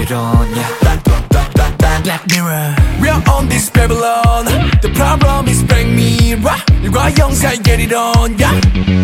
이런 Black Mirror We're on this Babylon. The problem is Black Mirror. 일과 영사이 get it on, yeah.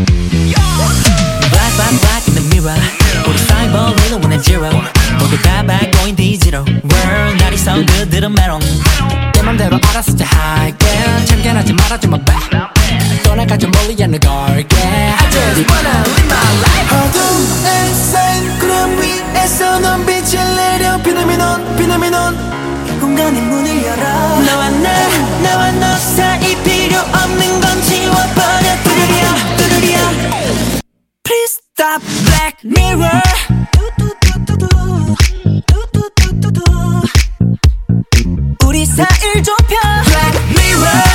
Black in the mirror 우리 사이버 리는 원해 zero 모두 다 bad going digital World 날이 사운드들은 메롱 내 맘대로 알아서 잘 할게 참견하지 말아줘 my back 떠나가지 멀리 않는 걸게 I just wanna live my life 어둠에 쌓인 구름 위에서 넌 빛을 내려 피노미논 공간의 문을 열어 나와 너 사이 필요 없는 건 지워버려 뚜루리야 Please stop Black Mirror 우리 사이를 좁혀 Black Mirror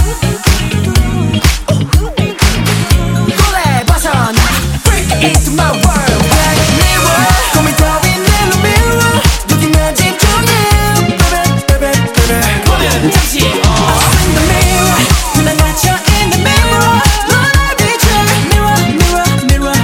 골에 벗어나 Break into my world Black Mirror 고민 따윈 내 mirror 여기 나 집중해 Baby 잠시 Swing the mirror 눈에 갇혀 in the mirror 너를 비춰 Mirror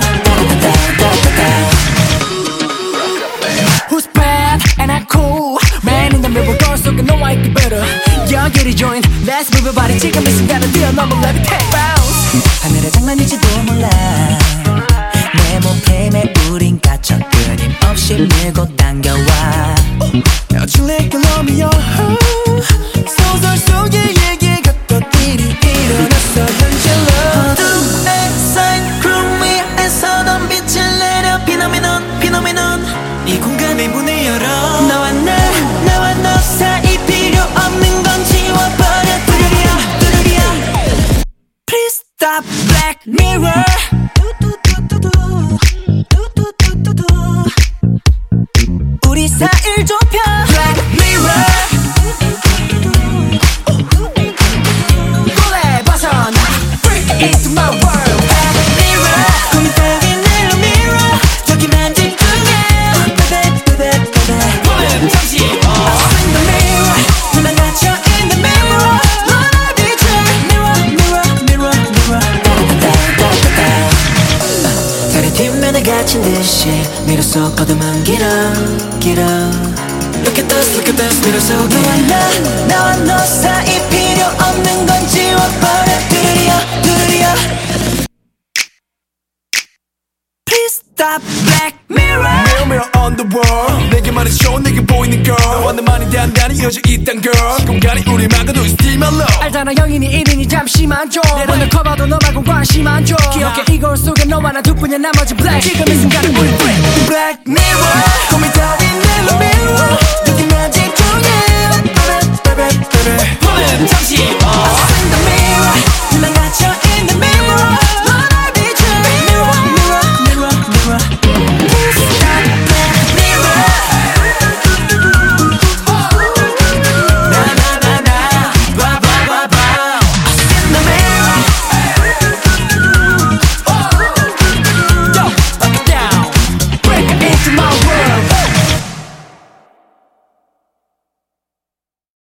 Who's bad and I'm cool Man in the mirror 거울 속에 너와 있기 better 여기를 join Let's move your body 지금 이 순간을 뛰어넘어 levitate bounce 하늘의 장난일지도 몰라 내 몸 프레임에 우린 갇혀 끊임없이 밀고 당겨와 Actually love me your heart 소설 속의 얘기가 또 일이 일어났어 현실로 어둠에 쌓인 구름 위에서 넌 빛을 내려 피노미논 이 공간의 문을 열어 나와 너 사이 필요 없는 건 지워버려 뚜루리야 Please stop Black Mirror 우리 사이를 좁혀 Black Mirror 골에 벗어나 Break into my world Black Mirror 고민 따윈 내 mirror 여기만 집중해 Baby 잠시 Swing the mirror 눈에 갇혀 in the mirror 너를 비춰 Mirror 다리 뒷면에 갇힌 듯이 미로 속 어둠은 길어 Look at this 미로 속 나와 너 사이 필요 없는 건 지워버려 뚜루리야 Please stop Black Mirror Mirror on the wall 내게만 해줘 내게 보이는 girl 너와 나만이 단단히 이어져 있단 girl 공간이 우리 막아도 it's still my love 알잖아 영인이 1인이 잠시만 줘 내려놓고 봐도 너 말고 관심 안 줘 기억해 이 거울 속에 너와 나 둘뿐이야 나머지 black 지금 이 순간은 우리 Black Mirror 고민 따윈 내 mirror